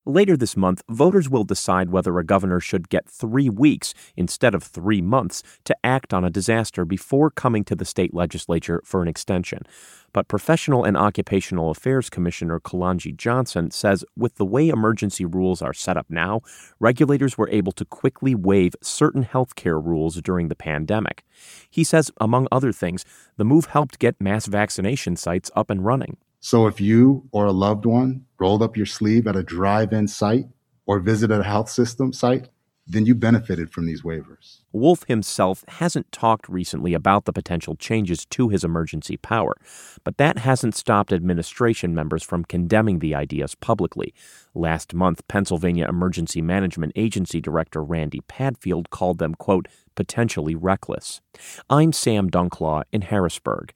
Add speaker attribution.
Speaker 1: Later this month, voters will decide whether a governor should get 3 weeks instead of 3 months to act on a disaster before coming to the state legislature for an extension. But Professional and Occupational Affairs Commissioner Kalanji Johnson says with the way emergency rules are set up now, regulators were able to quickly waive certain health care rules during the pandemic. He says, among other things, the move helped get mass vaccination sites up and running.
Speaker 2: So if you or a loved one rolled up your sleeve at a drive-in site or visited a health system site, then you benefited from these waivers.
Speaker 1: Wolf himself hasn't talked recently about the potential changes to his emergency power, but that hasn't stopped administration members from condemning the ideas publicly. Last month, Pennsylvania Emergency Management Agency Director Randy Padfield called them, quote, potentially reckless. I'm Sam Dunklaw in Harrisburg.